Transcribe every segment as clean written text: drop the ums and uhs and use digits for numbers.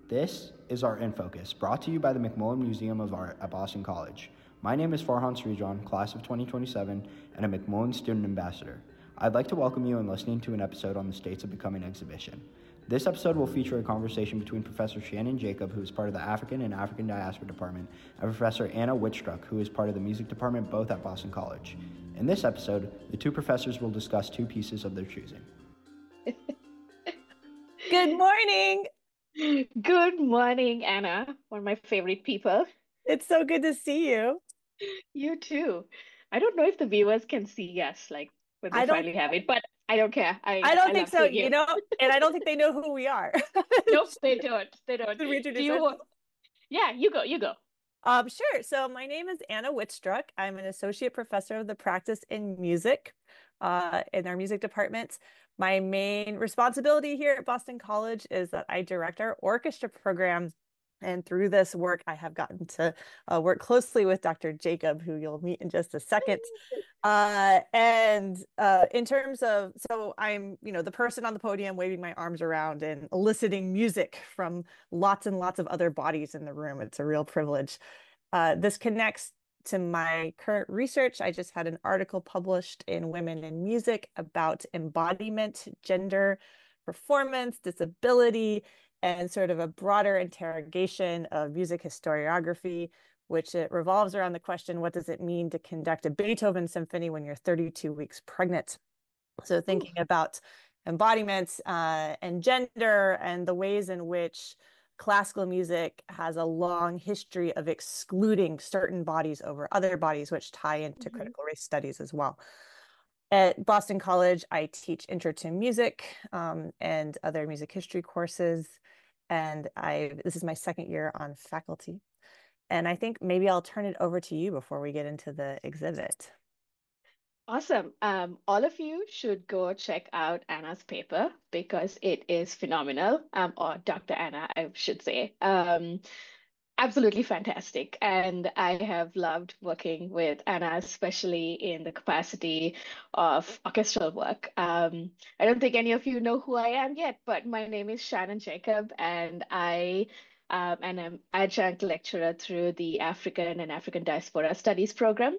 This is our In Focus, brought to you by the McMullen Museum of Art at Boston College. My name is Farhan Srijan, class of 2027, and a McMullen Student Ambassador. I'd like to welcome you in listening to an episode on the States of Becoming exhibition. This episode will feature a conversation between Professor Shannon Jacob, who is part of the African and African Diaspora Department, and Professor Anna Wittstruck, who is part of the Music Department, both at Boston College. In this episode, the two professors will discuss two pieces of their choosing. Good morning. Good morning, Anna, one of my favorite people. It's so good to see you. You too. I don't know if the viewers can see us, like when they I don't finally have it, but I don't care. I don't I think love so, seeing you. and I don't think they know who we are. Nope, they don't. They don't. Should we Do introduce you? ourselves? Yeah, you go. You go. Sure. So my name is Anna Wittstruck. I'm an associate professor of the practice in music, in our music department. My main responsibility here at Boston College is that I direct our orchestra program. And through this work, I have gotten to work closely with Dr. Jacob, who you'll meet in just a second. In terms of, so I'm, the person on the podium waving my arms around and eliciting music from lots and lots of other bodies in the room. It's a real privilege. This connects to my current research. I just had an article published in Women in Music about embodiment, gender, performance, disability, and sort of a broader interrogation of music historiography, which it revolves around the question, what does it mean to conduct a Beethoven symphony when you're 32 weeks pregnant? So thinking about embodiments and gender and the ways in which classical music has a long history of excluding certain bodies over other bodies, which tie into critical race studies as well. At Boston College, I teach Intro to Music and other music history courses. And this is my second year on faculty. And I think maybe I'll turn it over to you before we get into the exhibit. Awesome. All of you should go check out Anna's paper because it is phenomenal. Or Dr. Anna, I should say. Absolutely fantastic. And I have loved working with Anna, especially in the capacity of orchestral work. I don't think any of you know who I am yet, but my name is Shannon Jacob, and I'm an adjunct lecturer through the African and African Diaspora Studies program.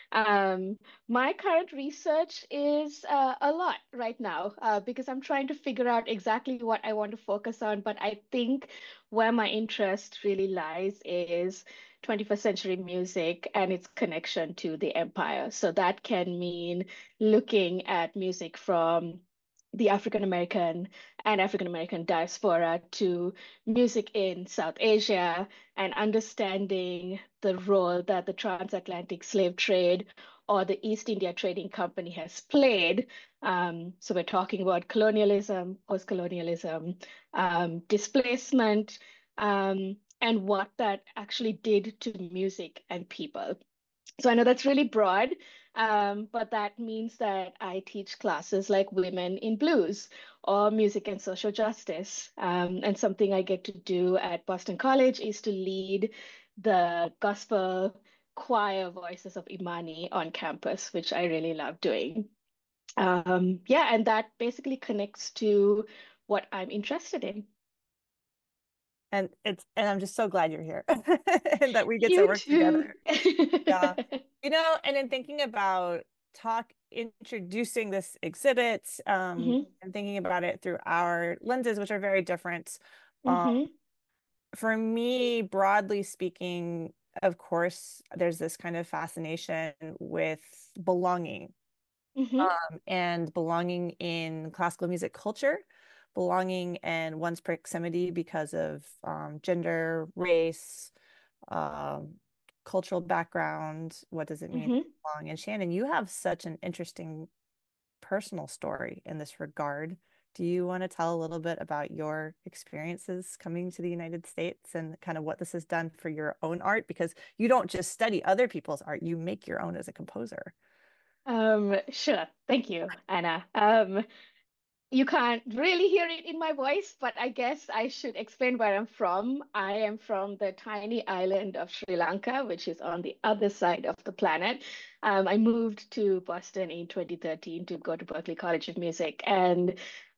My current research is a lot right now because I'm trying to figure out exactly what I want to focus on, but I think where my interest really lies is 21st century music and its connection to the empire. So that can mean looking at music from the African American and African American diaspora to music in South Asia and understanding the role that the transatlantic slave trade or the East India Trading Company has played. So we're talking about colonialism, post-colonialism, displacement, and what that actually did to music and people. So I know that's really broad, but that means that I teach classes like Women in Blues or Music and Social Justice. And something I get to do at Boston College is to lead the gospel choir Voices of Imani on campus, which I really love doing. Yeah, and that basically connects to what I'm interested in. And I'm just so glad you're here and that we get to You work too. together. Yeah. And in thinking about introducing this exhibit, hmm and thinking about it through our lenses, which are very different. Um, hmm for me, broadly speaking, of course, there's this kind of fascination with belonging, hmm and belonging in classical music culture, belonging and one's proximity because of gender, race, um, cultural background. What does it mean to hmm belong? And Shannon, you have such an interesting personal story in this regard. Do you want to tell a little bit about your experiences coming to the United States and kind of what this has done for your own art? Because you don't just study other people's art, you make your own as a composer. Sure. Thank you, Anna. You can't really hear it in my voice, but I guess I should explain where I'm from. I am from the tiny island of Sri Lanka, which is on the other side of the planet. I moved to Boston in 2013 to go to Berklee College of Music. And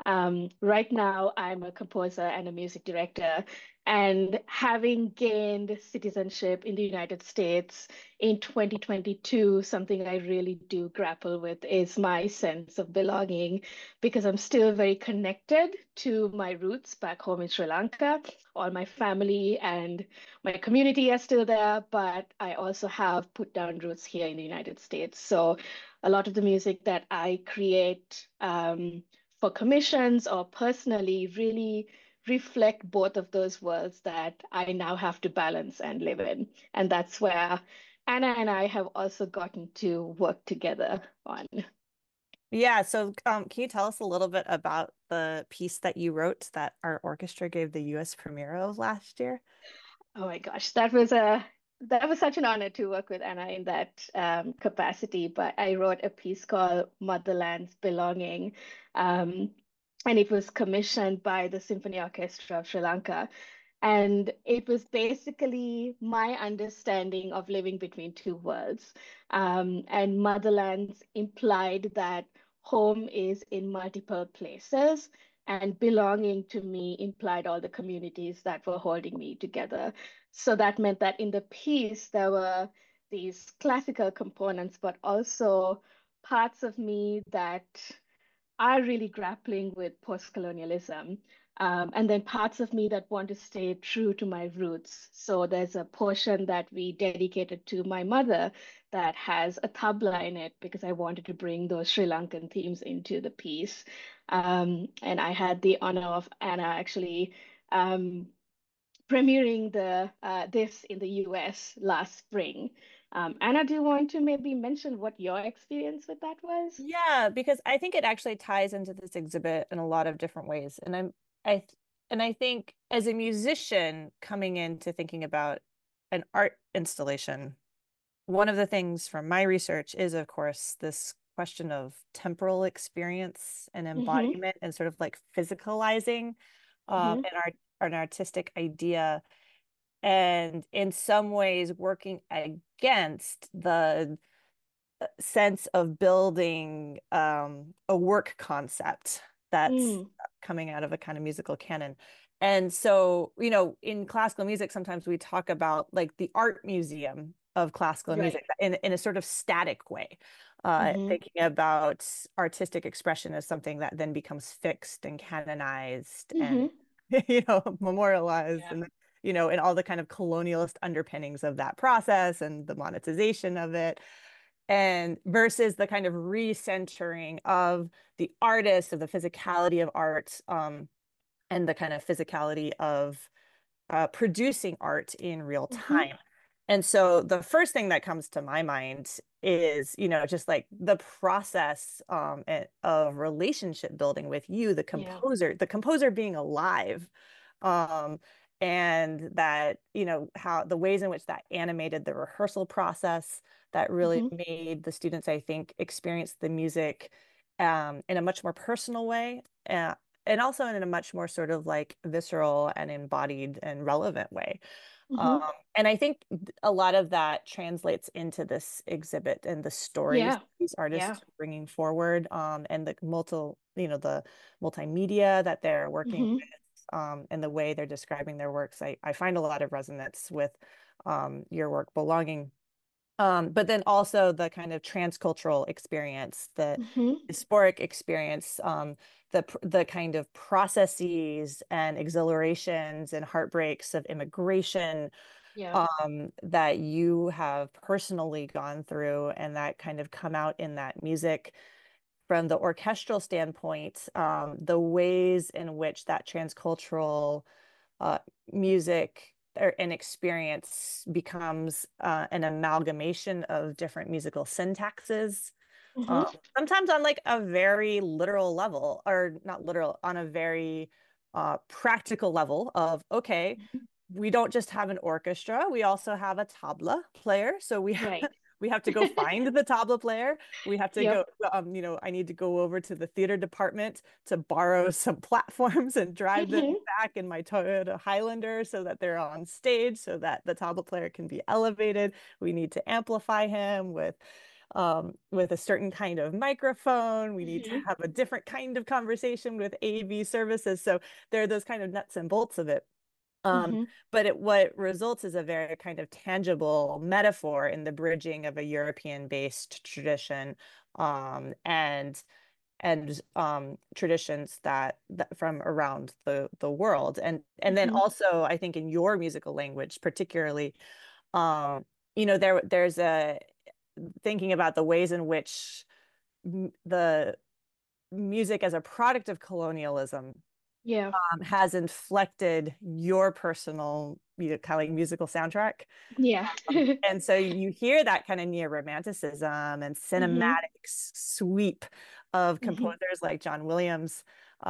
Right now, I'm a composer and a music director. And having gained citizenship in the United States in 2022, something I really do grapple with is my sense of belonging because I'm still very connected to my roots back home in Sri Lanka. All my family and my community are still there, but I also have put down roots here in the United States. So a lot of the music that I create, for commissions or personally really reflect both of those worlds that I now have to balance and live in. And that's where Anna and I have also gotten to work together on. Yeah, so can you tell us a little bit about the piece that you wrote that our orchestra gave the US premiere of last year? Oh my gosh, that was such an honor to work with Anna in that capacity. But I wrote a piece called Motherland's Belonging, um, and it was commissioned by the Symphony Orchestra of Sri Lanka. And it was basically my understanding of living between two worlds. And Motherlands implied that home is in multiple places, and belonging to me implied all the communities that were holding me together. So that meant that in the piece, there were these classical components, but also parts of me that are really grappling with post-colonialism. And then parts of me that want to stay true to my roots. So there's a portion that we dedicated to my mother that has a tabla in it because I wanted to bring those Sri Lankan themes into the piece. And I had the honor of Anna actually premiering the this in the US last spring. Anna, do you want to maybe mention what your experience with that was? Yeah, because I think it actually ties into this exhibit in a lot of different ways. I and I think as a musician coming into thinking about an art installation, one of the things from my research is, of course, this question of temporal experience and Mm-hmm, embodiment and sort of like physicalizing mm-hmm, an artistic idea, and in some ways working against the sense of building a work concept that's mm, coming out of a kind of musical canon. And so, in classical music, sometimes we talk about like the art museum of classical right. music in a sort of static way, Mm-hmm, thinking about artistic expression as something that then becomes fixed and canonized and, mm-hmm. memorialized Yeah. and all the kind of colonialist underpinnings of that process and the monetization of it, and versus the kind of recentering of the artist, of the physicality of art, and the kind of physicality of producing art in real Mm-hmm, time. And so the first thing that comes to my mind is, just like the process of relationship building with you, yeah. the composer being alive. Um, and that, how the ways in which that animated the rehearsal process that really Mm-hmm, made the students, I think, experience the music in a much more personal way. And also in a much more sort of like visceral and embodied and relevant way. mm-hmm. And I think a lot of that translates into this exhibit and the stories Yeah. these Yeah. artists are bringing forward, and the multimedia that they're working Mm-hmm, with, and the way they're describing their works. I find a lot of resonance with your work, Belonging, but then also the kind of transcultural experience, the mm-hmm. diasporic experience, the kind of processes and exhilarations and heartbreaks of immigration, Yeah. that you have personally gone through and that kind of come out in that music. From the orchestral standpoint, the ways in which that transcultural uh, music or an experience becomes an amalgamation of different musical syntaxes, Mm-hmm. sometimes on like a very literal level, or not literal, on a very practical level of, okay, we don't just have an orchestra, we also have a tabla player. So Right. we have to go find the tabla player. We have to go, Yep. I need to go over to the theater department to borrow some platforms and drive them Mm-hmm. back in my Toyota Highlander so that they're on stage so that the tabla player can be elevated. We need to amplify him with with a certain kind of microphone. We need to Hmm. have a different kind of conversation with AV services. So there are those kind of nuts and bolts of it. Um, Hmm. but what results is a very kind of tangible metaphor in the bridging of a European-based tradition, and traditions that from around the world. And then Hmm. also I think in your musical language, particularly, um, there's a thinking about the ways in which the music as a product of colonialism Yeah. has inflected your personal, kind of like musical soundtrack. Yeah. And so you hear that kind of neo-romanticism and Hmm. cinematic sweep of Hmm. composers like John Williams,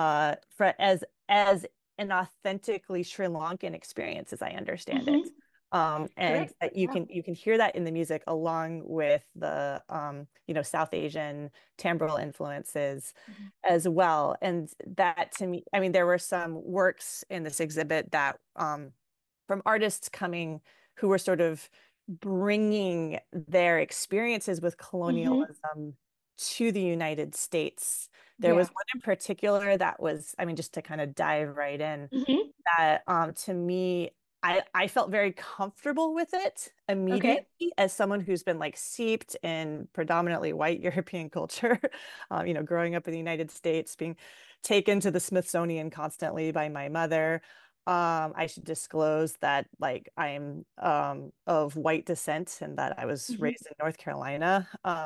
as an authentically Sri Lankan experience, as I understand it. Hmm. And Correct. that Yeah. you can hear that in the music along with the South Asian timbral influences Hmm. as well. And that to me, I mean, there were some works in this exhibit that from artists coming who were sort of bringing their experiences with Hmm. colonialism to the United States. There was Yeah. one in particular that was, I mean, just to kind of dive right in, Hmm. that to me, I felt very comfortable with it Okay. immediately as someone who's been like seeped in predominantly white European culture, growing up in the United States, being taken to the Smithsonian constantly by my mother. I should disclose that like I'm of white descent and that I was Hmm. raised in North Carolina.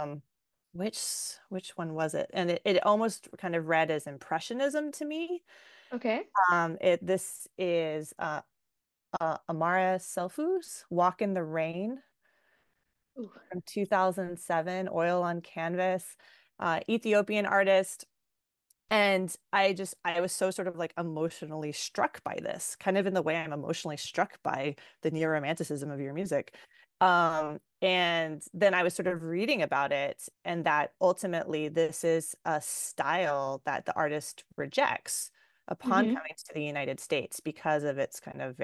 Which one was it? And it almost kind of read as impressionism to me. Okay. This is Amara Selfu's Walk in the Rain Ooh. from 2007, oil on canvas, Ethiopian artist. And I was so sort of like emotionally struck by this, kind of in the way I'm emotionally struck by the neo-romanticism of your music. And then I was sort of reading about it, and that ultimately this is a style that the artist rejects upon Hmm. coming to the United States because of its kind of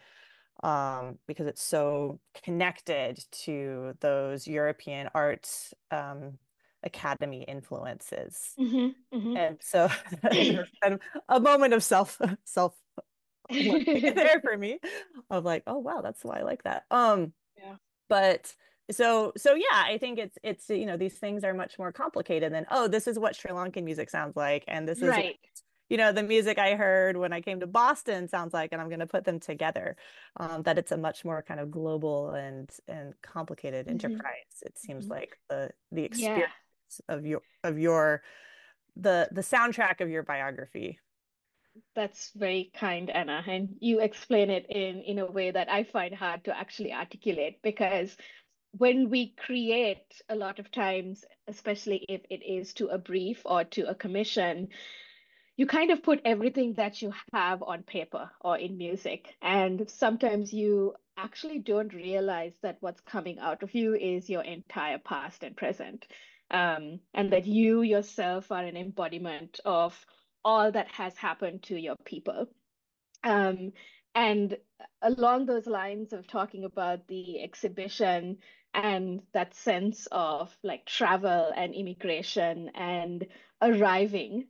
because it's so connected to those European art academy influences. Hmm. Hmm. And so there's kind of a moment of self learning there for me of like, oh wow, that's why I like that. Yeah. But yeah, I think it's these things are much more complicated than, oh, this is what Sri Lankan music sounds like, and this is what Right. the music I heard when I came to Boston sounds like, and I'm going to put them together. That it's a much more kind of global and complicated Hmm. enterprise. It seems Hmm. like the Yeah. experience of your the soundtrack of your biography. That's very kind, Anna. And you explain it in a way that I find hard to actually articulate because when we create a lot of times, especially if it is to a brief or to a commission, you kind of put everything that you have on paper or in music. And sometimes you actually don't realize that what's coming out of you is your entire past and present. And that you yourself are an embodiment of all that has happened to your people. Um, and along those lines of talking about the exhibition and that sense of like travel and immigration and arriving,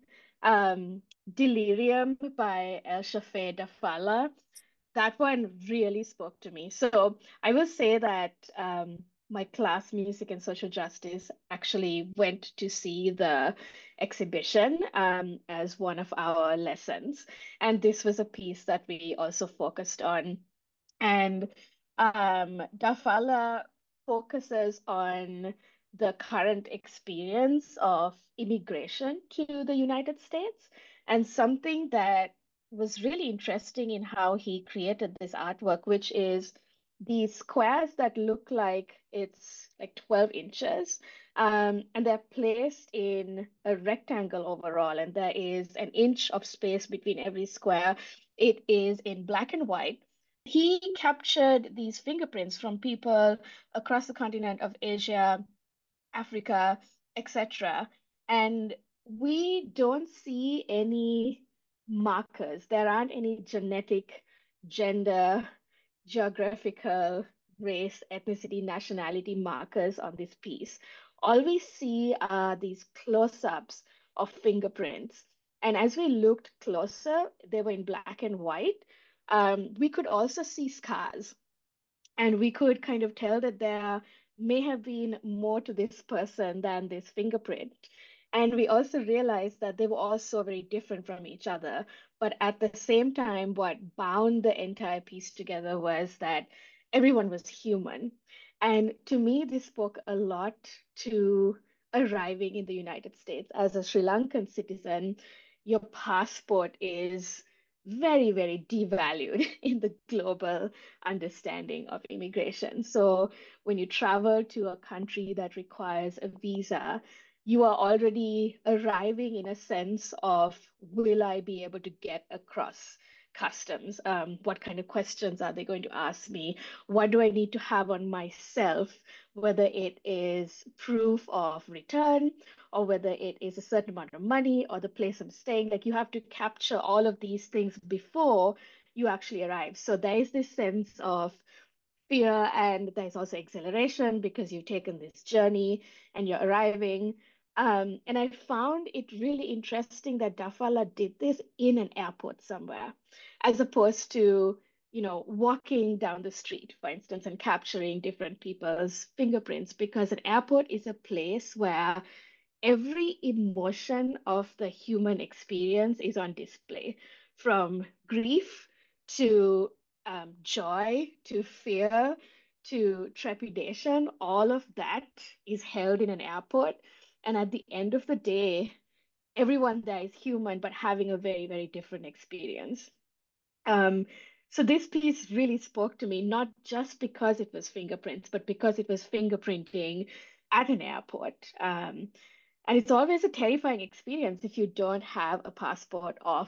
Delirium by El Shafe Dafala, that one really spoke to me. So I will say that my class, Music and Social Justice, actually went to see the exhibition as one of our lessons. And this was a piece that we also focused on. And Dafala focuses on the current experience of immigration to the United States. And something that was really interesting in how he created this artwork, which is these squares that look like it's like 12 inches. And they're placed in a rectangle overall, and there is an inch of space between every square. It is in black and white. He captured these fingerprints from people across the continent of Asia, Africa, etc. And we don't see any markers. There aren't any genetic, gender, geographical, race, ethnicity, nationality markers on this piece. all we see are these close-ups of fingerprints. And as we looked closer, they were in black and white. We could also see scars, and we could kind of tell that there may have been more to this person than this fingerprint. And we also realized that they were all so very different from each other. But at the same time, what bound the entire piece together was that everyone was human. And to me, this spoke a lot to arriving in the United States. As a Sri Lankan citizen, your passport is very, very devalued in the global understanding of immigration. So when you travel to a country that requires a visa, you are already arriving in a sense of, will I be able to get across customs? What kind of questions are they going to ask me? What do I need to have on myself, whether it is proof of return or whether it is a certain amount of money or the place I'm staying? Like, you have to capture all of these things before you actually arrive. So there is this sense of fear, and there's also exhilaration because you've taken this journey and you're arriving. And I found it really interesting that Dafala did this in an airport somewhere, as opposed to, walking down the street, for instance, and capturing different people's fingerprints, because an airport is a place where every emotion of the human experience is on display, from grief to joy to fear to trepidation. All of that is held in an airport. And at the end of the day, everyone there is human, but having a very, very different experience. Um, so this piece really spoke to me, not just because it was fingerprints, but because it was fingerprinting at an airport. And it's always a terrifying experience if you don't have a passport of,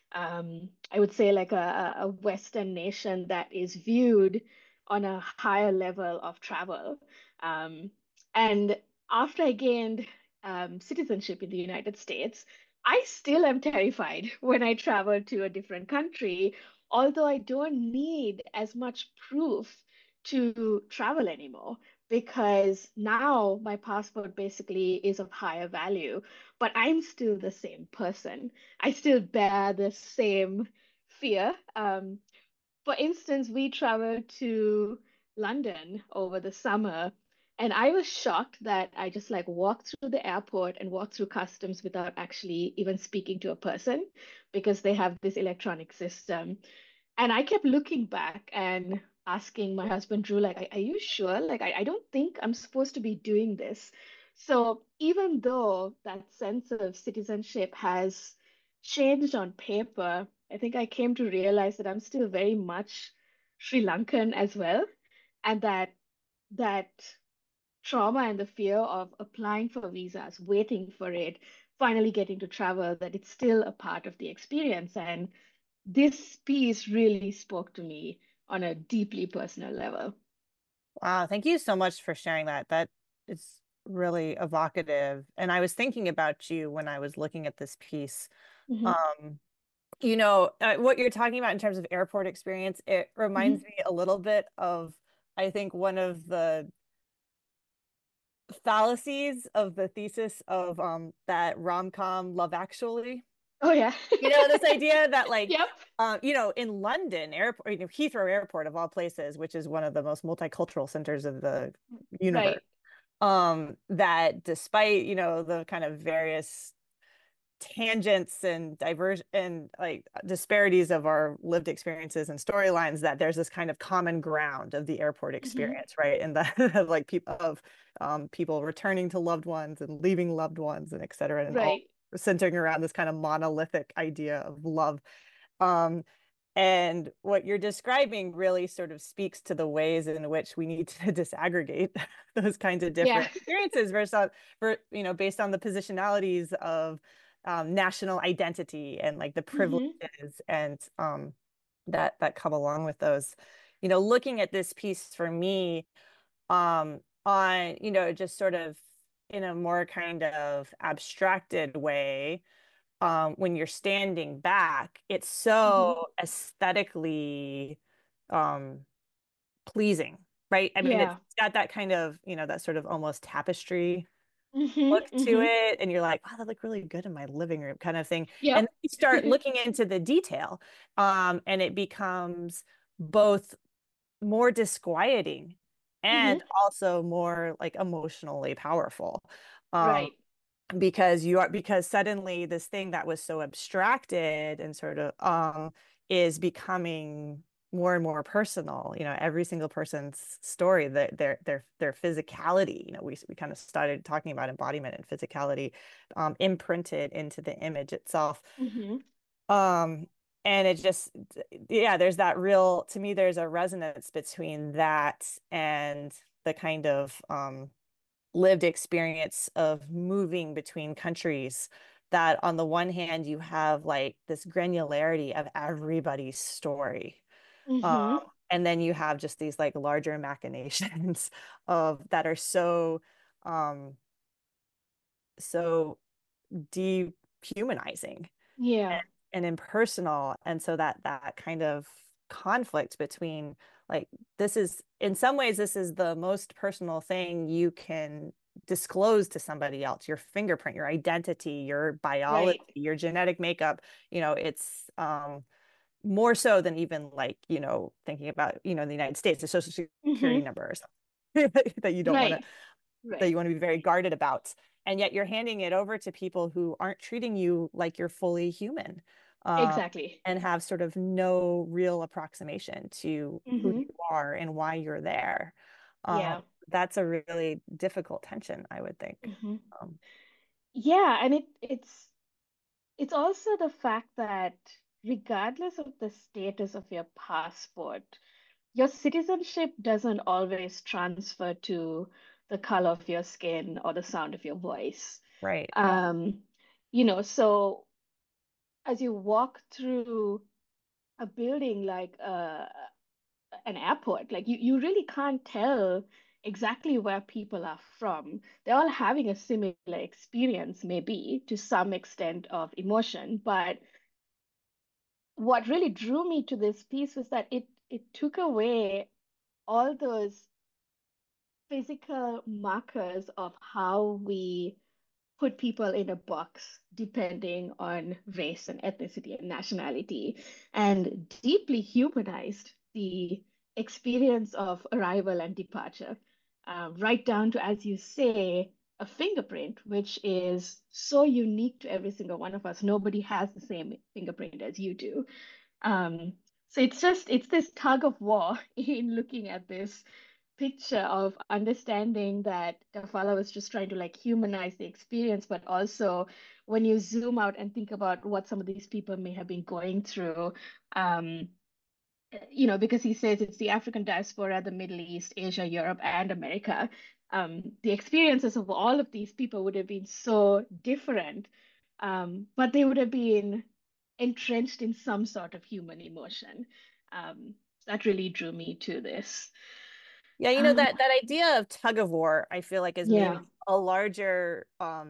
I would say, like a Western nation that is viewed on a higher level of travel. Um, and after I gained citizenship in the United States, I still am terrified when I travel to a different country, although I don't need as much proof to travel anymore, because now my passport basically is of higher value, but I'm still the same person. I still bear the same fear. For instance, we traveled to London over the summer, and I was shocked that I just like walked through the airport and walked through customs without actually even speaking to a person, because they have this electronic system. And I kept looking back and asking my husband, Drew, like, are you sure? Like, I don't think I'm supposed to be doing this. So even though that sense of citizenship has changed on paper, I think I came to realize that I'm still very much Sri Lankan as well. And that trauma and the fear of applying for visas, waiting for it, finally getting to travel, that it's still a part of the experience. And this piece really spoke to me on a deeply personal level. Wow, thank you so much for sharing that. That is really evocative. And I was thinking about you when I was looking at this piece. Hmm. Um, what you're talking about in terms of airport experience, it reminds Hmm. me a little bit of, I think, one of the fallacies of the thesis of that rom-com Love Actually. Oh, yeah. This idea that like Yep. in London airport, Heathrow Airport of all places, which is one of the most multicultural centers of the universe, Right. that despite, the kind of various tangents and diverse and like disparities of our lived experiences and storylines, that there's this kind of common ground of the airport Hmm. experience, right? And that like people returning to loved ones and leaving loved ones and et cetera, and all Right. centering around this kind of monolithic idea of love. um and what you're describing really sort of speaks to the ways in which we need to disaggregate those kinds of Yeah. different experiences based on the positionalities of national identity and like the Hmm. privileges and that come along with those. Looking at this piece for me, on just sort of in a more kind of abstracted way, when you're standing back, it's Hmm. so aesthetically um, pleasing. right? I mean, it's Yeah. got that kind of, that sort of almost tapestry Mm-hmm. look to Mm-hmm. it, and you're like, wow, that look really good in my living room kind of thing. And Yep. then you start looking into the detail, and it becomes both more disquieting and Mm-hmm. also more like emotionally powerful. Um, Right. because suddenly this thing that was so abstracted and sort of is becoming more and more personal. Every single person's story, their physicality, we kind of started talking about embodiment and physicality, imprinted into the image itself. Mm-hmm. um and it just, yeah, there's that real, to me, there's a resonance between that and the kind of lived experience of moving between countries, that on the one hand you have like this granularity of everybody's story, um, Mm-hmm. and then you have just these like larger machinations of that are um so dehumanizing Yeah. and impersonal. And so that kind of conflict between, like, this is, in some ways, this is the most personal thing you can disclose to somebody else: your fingerprint, your identity, your biology, Right. your genetic makeup. It's more so than even, like, thinking about, the United States, the social security Mm-hmm. number or something that you don't want to, Right. that Right. you want to be very guarded about. And yet you're handing it over to people who aren't treating you like you're fully human, um, Exactly. and have sort of no real approximation to who Mm-hmm. you are and why you're there. Um, Yeah. that's a really difficult tension, I would think. Mm-hmm. Um, Yeah, and it's also the fact that regardless of the status of your passport, your citizenship doesn't always transfer to the color of your skin or the sound of your voice. right. Um, so as you walk through a building like an airport, like you really can't tell exactly where people are from. They're all having a similar experience, maybe to some extent of emotion, but what really drew me to this piece was that it took away all those physical markers of how we put people in a box depending on race and ethnicity and nationality, and deeply humanized the experience of arrival and departure, right down to, as you say, a fingerprint, which is so unique to every single one of us. Nobody has the same fingerprint as you do. Um, so it's this tug of war in looking at this picture of understanding that Kafala was just trying to like humanize the experience, but also when you zoom out and think about what some of these people may have been going through, um, because he says it's the African diaspora, the Middle East, Asia, Europe, and America. The experiences of all of these people would have been so different, but they would have been entrenched in some sort of human emotion. That really drew me to this. Yeah, Um, that idea of tug of war, I feel like, is maybe yeah. a larger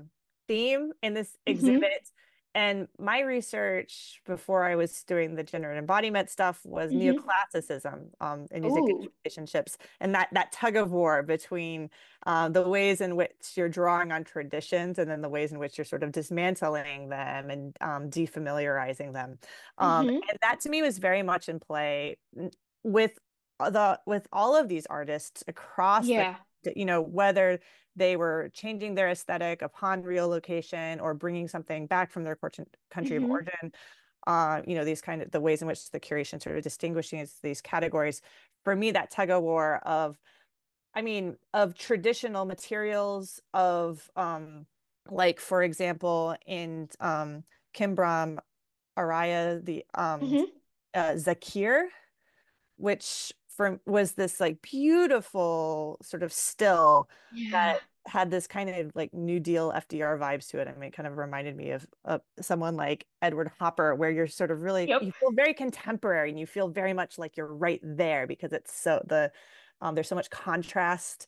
theme in this Hmm. exhibit. And my research before I was doing the gender and embodiment stuff was Hmm. neoclassicism, and music Oh. relationships, and that tug of war between the ways in which you're drawing on traditions and then the ways in which you're sort of dismantling them and defamiliarizing them. Hmm. And that to me was very much in play with with all of these artists across Yeah. whether they were changing their aesthetic upon relocation or bringing something back from their country of Hmm. origin. These kind of the ways in which the curation sort of distinguishing these categories. For me, that tug of war of, I mean, of traditional materials, of like, for example, in Kimbram Araya, the Hmm. Zakir, which was this like beautiful sort of still Yeah. that had this kind of like New Deal FDR vibes to it. I mean, it kind of reminded me of someone like Edward Hopper, where you're sort of really, Yep. you feel very contemporary and you feel very much like you're right there because it's so there's so much contrast.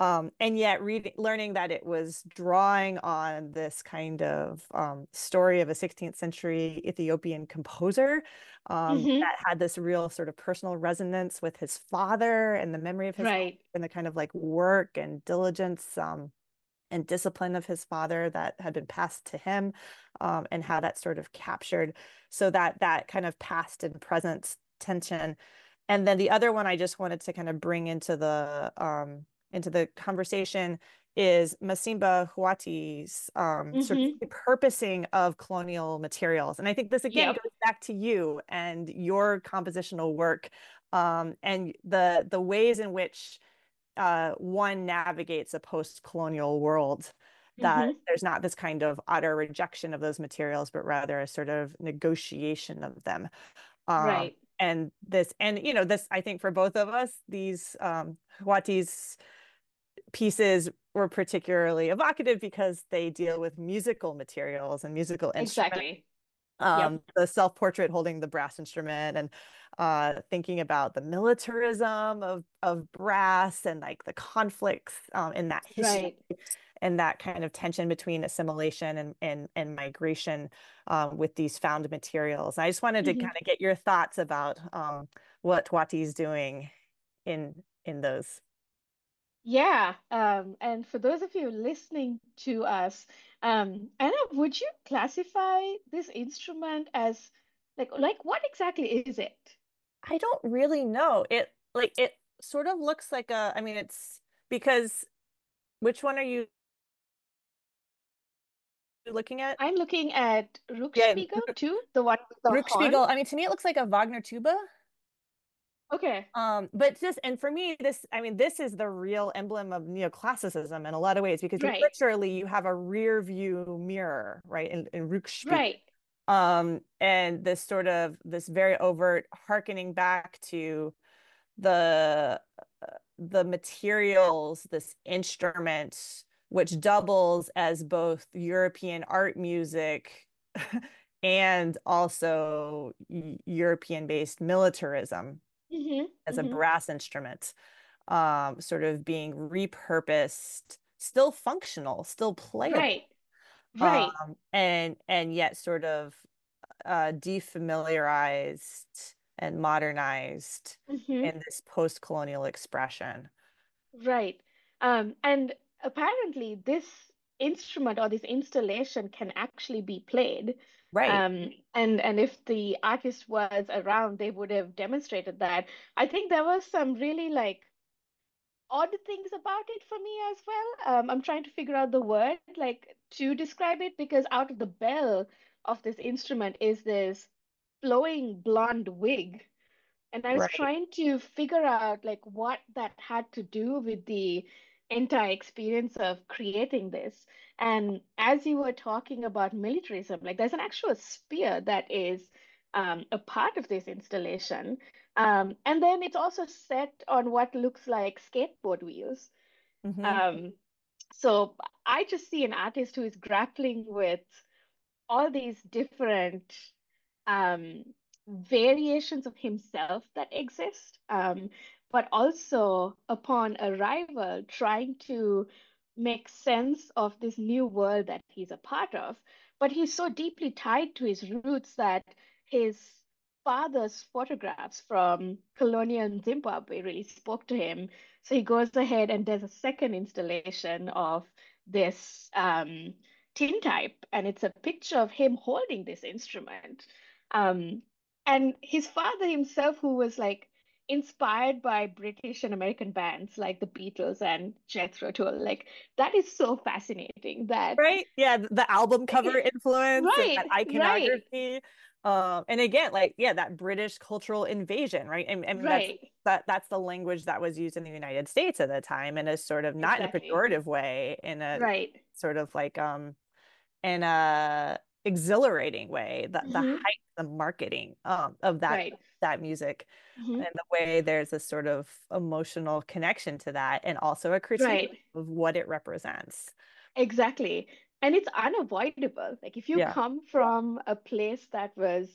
And yet learning that it was drawing on this kind of story of a 16th century Ethiopian composer Hmm. that had this real sort of personal resonance with his father and the memory of his father Right. and the kind of like work and diligence and discipline of his father that had been passed to him, and how that sort of captured so that that kind of past and present tension. And then the other one I just wanted to kind of bring into the conversation is Masimba Huati's sort of Hmm. repurposing of colonial materials. And I think this again Yep. goes back to you and your compositional work, and the ways in which one navigates a post-colonial world, that Hmm. there's not this kind of utter rejection of those materials, but rather a sort of negotiation of them. Right. And this, and you know, this, I think for both of us, these Huati's pieces were particularly evocative because they deal with musical materials and musical instruments. Exactly. Yep. The self-portrait holding the brass instrument, and thinking about the militarism of brass and like the conflicts in that history Right. and that kind of tension between assimilation and migration with these found materials. I just wanted to Hmm. kind of get your thoughts about what Wati's doing in those. Yeah. And for those of you listening to us, Anna, would you classify this instrument as like what exactly is it? I don't really know. It sort of looks like a, I mean, it's because which one are you looking at? I'm looking at Yeah, Ruckspiegel too, the one with the horn. Bruchspiegel. I mean, to me, it looks like a Wagner tuba. Okay. But just, and for me, this, I mean, this is the real emblem of neoclassicism in a lot of ways, because Right. literally you have a rear view mirror, right, in Rückspiegel. Right. And this sort of, this very overt harkening back to the the materials, this instrument, which doubles as both European art music and also European-based militarism Hmm. as a Hmm. brass instrument, sort of being repurposed, still functional, still playable, Right. Right. and yet sort of defamiliarized and modernized Hmm. in this post-colonial expression. Right. And apparently this instrument or this installation can actually be played. Right. And if the artist was around, they would have demonstrated that. I think there was some really like odd things about it for me as well. I'm trying to figure out the word like to describe it because out of the bell of this instrument is this flowing blonde wig. And I was Right. trying to figure out like what that had to do with the entire experience of creating this. And as you were talking about militarism, like there's an actual spear that is a part of this installation. And then it's also set on what looks like skateboard wheels. Hmm. Um, so I just see an artist who is grappling with all these different um, variations of himself that exist, but also upon arrival, trying to make sense of this new world that he's a part of. But he's so deeply tied to his roots that his father's photographs from colonial Zimbabwe really spoke to him. So he goes ahead and does a second installation of this tintype, and it's a picture of him holding this instrument. Um, and his father himself, who was like inspired by British and American bands like the Beatles and Jethro Tull, like that is so fascinating that Right. Yeah. The album cover influence and that right, right, iconography. And again, like, yeah, that British cultural invasion, right? I mean, right, that's the language that was used in the United States at the time, and is sort of not in a exactly, pejorative way, in a right. sort of like in a exhilarating way, the Hmm. height, the marketing of Right. that music, Hmm. and the way there's a sort of emotional connection to that, and also a critique Right. of what it represents. Exactly. And it's unavoidable. Like if you Yeah. come from a place that was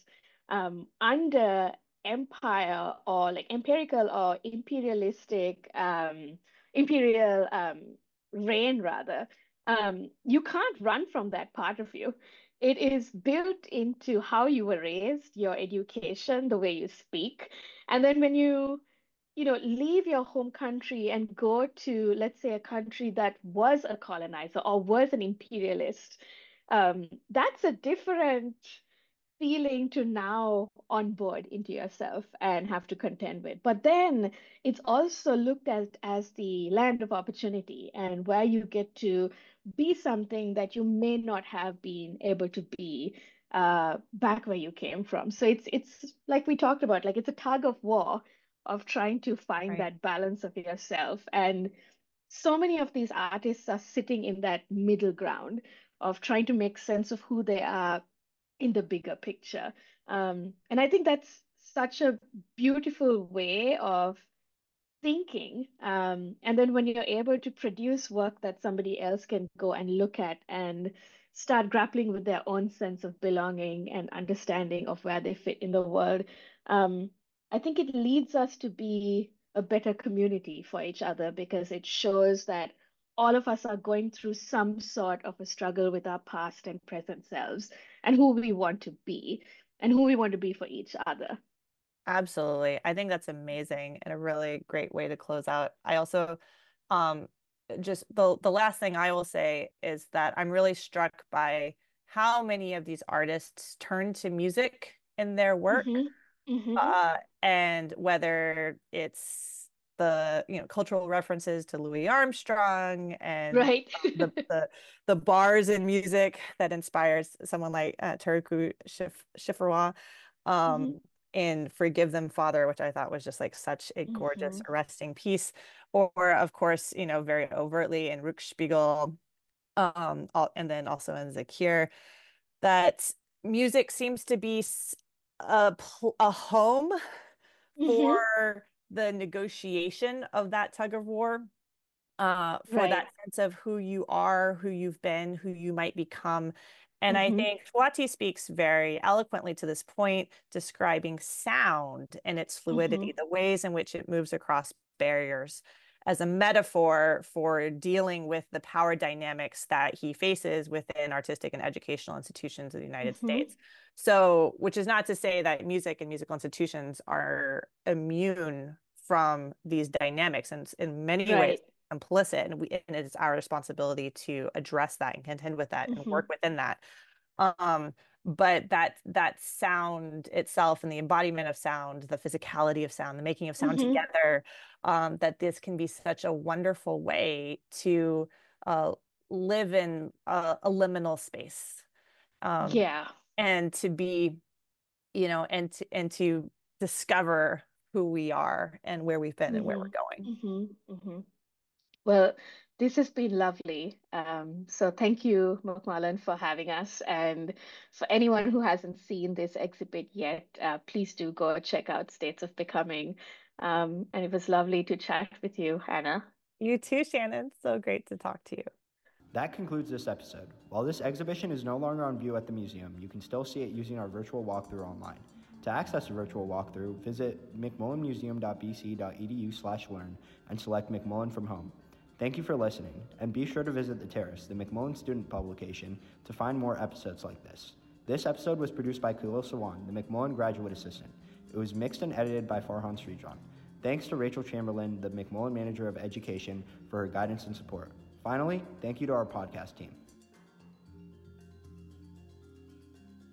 under empire or like empirical or imperialistic imperial reign rather, you can't run from that part of you. It is built into how you were raised, your education, the way you speak. And then when you leave your home country and go to, let's say, a country that was a colonizer or was an imperialist, that's a different feeling to now onboard into yourself and have to contend with. But then it's also looked at as the land of opportunity and where you get to be something that you may not have been able to be back where you came from. So it's like we talked about, like it's a tug of war of trying to find Right. that balance of yourself. And so many of these artists are sitting in that middle ground of trying to make sense of who they are in the bigger picture. And I think that's such a beautiful way of thinking. And then when you're able to produce work that somebody else can go and look at and start grappling with their own sense of belonging and understanding of where they fit in the world, um, I think it leads us to be a better community for each other because it shows that all of us are going through some sort of a struggle with our past and present selves and who we want to be and who we want to be for each other. Absolutely. I think that's amazing and a really great way to close out. I also um just the last thing I will say is that I'm really struck by how many of these artists turn to music in their work. Hmm. Hmm. And whether it's the cultural references to Louis Armstrong and Right. the bars in music that inspires someone like Teruku Shifrawa, Hmm. um, in Forgive Them, Father, which I thought was just like such a gorgeous, Hmm. arresting piece. Or of course, very overtly in Rückspiegel, and then also in Zakir, that music seems to be a home Hmm. for the negotiation of that tug of war, for Right. that sense of who you are, who you've been, who you might become. And I Hmm. think Swati speaks very eloquently to this point, describing sound and its Hmm. fluidity, the ways in which it moves across barriers as a metaphor for dealing with the power dynamics that he faces within artistic and educational institutions of the United Hmm. States. So, which is not to say that music and musical institutions are immune from these dynamics, and in many ways Right. complicit, and it is our responsibility to address that and contend with that and Hmm. work within that. Um, but that sound itself and the embodiment of sound, the physicality of sound, the making of sound Hmm. together, that this can be such a wonderful way to uh, live in a liminal space, um, Yeah. and to be, and to discover who we are and where we've been and where Hmm. we're going. Hmm. Hmm. Well, this has been lovely. So thank you, Macmillan, for having us. And for anyone who hasn't seen this exhibit yet, please do go check out States of Becoming. And it was lovely to chat with you, Hannah. You too, Shannon. So great to talk to you. That concludes this episode. While this exhibition is no longer on view at the museum, you can still see it using our virtual walkthrough online. To access the virtual walkthrough, visit mcmullenmuseum.bc.edu/learn and select McMullen from home. Thank you for listening, and be sure to visit The Terrace, the McMullen student publication, to find more episodes like this. This episode was produced by Khalil Sawan, the McMullen graduate assistant. It was mixed and edited by Farhan Srijan. Thanks to Rachel Chamberlain, the McMullen Manager of Education, for her guidance and support. Finally, thank you to our podcast team.